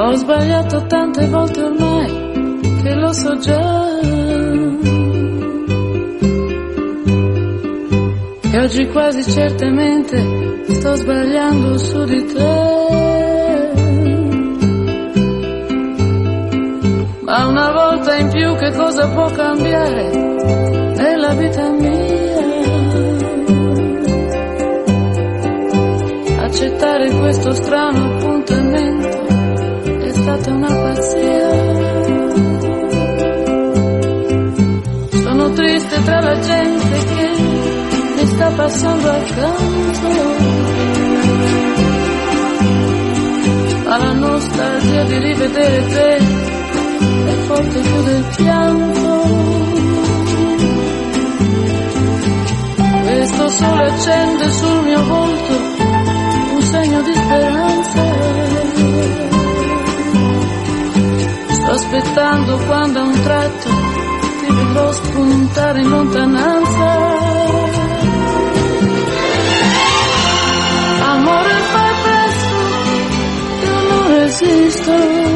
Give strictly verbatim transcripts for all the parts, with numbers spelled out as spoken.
Ho sbagliato tante volte ormai che lo so già, e oggi quasi certamente sto sbagliando su di te. Ma una volta in più che cosa può cambiare nella vita mia? Accettare questo strano appuntamento è stata una pazzia. Sono triste tra la gente che mi sta passando accanto, ma la nostalgia di rivedere te è forte più del pianto. Questo sole accende sul mio volto un segno di speranza. Sto aspettando quando a un tratto ti vedrò spuntare in lontananza. Amore, fai presto, io non resisto.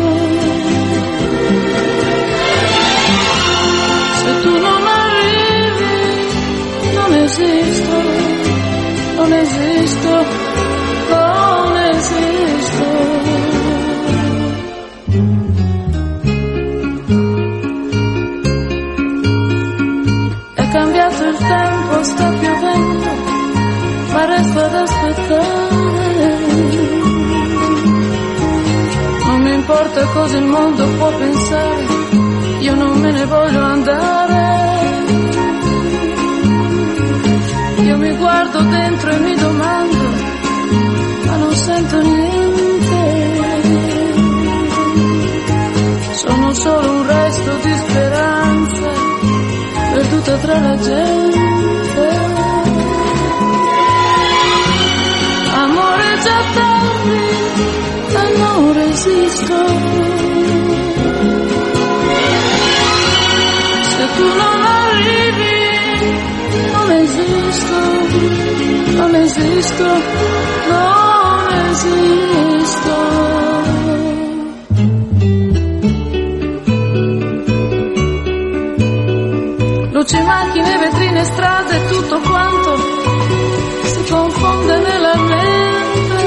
Se tu non arrivi, non esisto, non esisto, non esisto. È cambiato il tempo, sta piovendo, ma resto ad aspettare. Non mi importa cosa il mondo può pensare, io non me ne voglio andare. Io mi guardo dentro e mi domando, ma non sento niente. Sono solo un resto di speranza perduta tra la gente. Amore, già tardi, ma non resisto. Se tu non arrivi, non esisto, non esisto, non esisto. Luci, macchine, vetrine, strade, tutto quanto si confonde nella mente.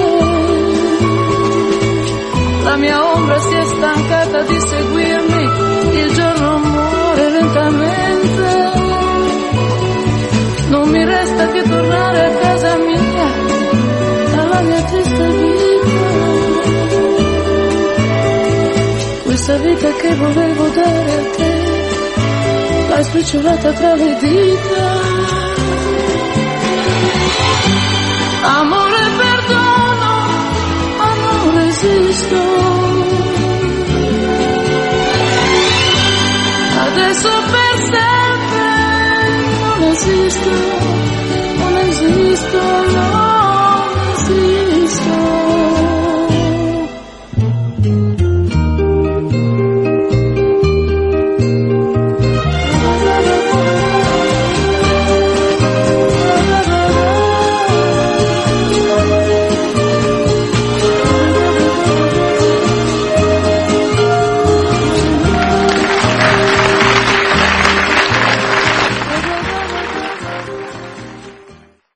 La mia ombra si è stancata di seguirmi, il giorno muore lentamente. Non mi resta che tornare a casa mia, alla mia triste vita. Questa vita che volevo dare a te, l'hai spicciolata tra le dita. Amore, perdono, ma non resisto. Adesso per sempre non esisto, non esisto, no.